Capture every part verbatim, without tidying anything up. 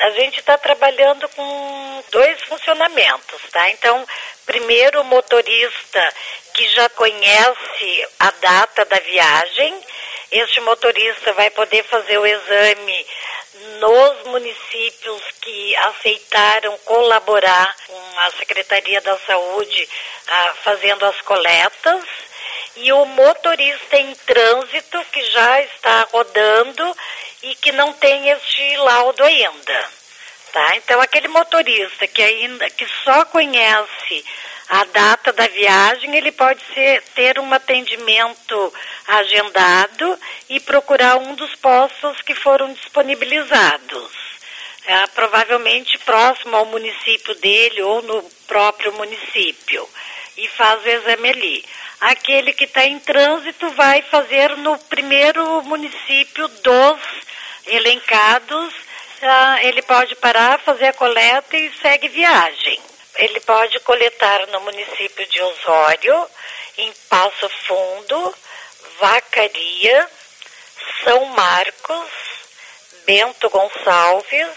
A gente está trabalhando com dois funcionamentos, tá? Então, primeiro o motorista que já conhece a data da viagem, este motorista vai poder fazer o exame nos municípios que aceitaram colaborar com a Secretaria da Saúde ah, fazendo as coletas, e o motorista em trânsito que já está rodando e que não tem este laudo ainda, tá? Então, aquele motorista que ainda que só conhece a data da viagem, ele pode ser, ter um atendimento agendado e procurar um dos postos que foram disponibilizados, é, provavelmente próximo ao município dele ou no próprio município, e faz o exame ali. Aquele que está em trânsito vai fazer no primeiro município dos elencados, ah, ele pode parar, fazer a coleta e segue viagem. Ele pode coletar no município de Osório, em Passo Fundo, Vacaria, São Marcos, Bento Gonçalves,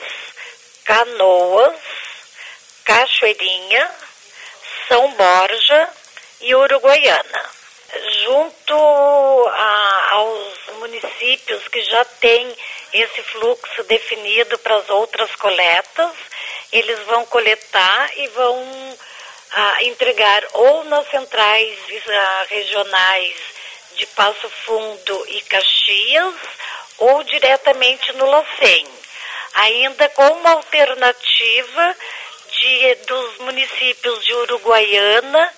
Canoas, Cachoeirinha, São Borja e Uruguaiana. Junto a, aos municípios que já têm esse fluxo definido para as outras coletas, eles vão coletar e vão ah, entregar ou nas centrais ah, regionais de Passo Fundo e Caxias, ou diretamente no LACEN, ainda com uma alternativa de, dos municípios de Uruguaiana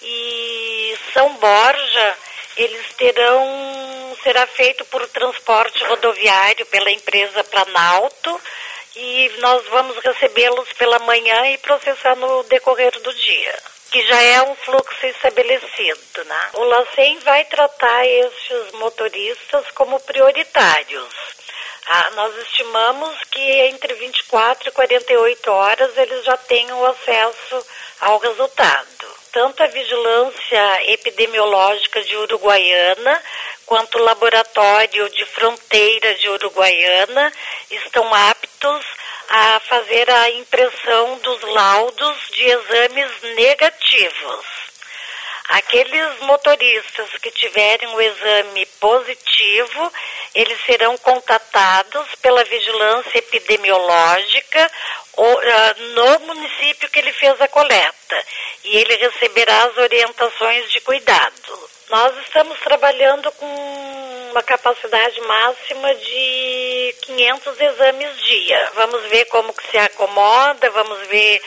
e São Borja. Eles terão, será feito por transporte rodoviário pela empresa Planalto, e nós vamos recebê-los pela manhã e processar no decorrer do dia, que já é um fluxo estabelecido, né? O LACEN vai tratar estes motoristas como prioritários. Ah, nós estimamos que entre vinte e quatro e quarenta e oito horas eles já tenham acesso ao resultado. Tanto a Vigilância Epidemiológica de Uruguaiana quanto o Laboratório de Fronteira de Uruguaiana estão aptos a fazer a impressão dos laudos de exames negativos. Aqueles motoristas que tiverem o exame positivo, eles serão contatados pela Vigilância Epidemiológica ou, uh, no município que ele fez a coleta, e ele receberá as orientações de cuidado. Nós estamos trabalhando com uma capacidade máxima de quinhentos exames dia. Vamos ver como que se acomoda, vamos ver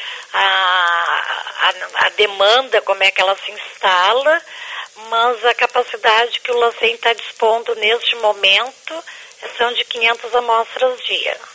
a, a, a demanda, como é que ela se instala, mas a capacidade que o LACEN está dispondo neste momento são de quinhentas amostras dia.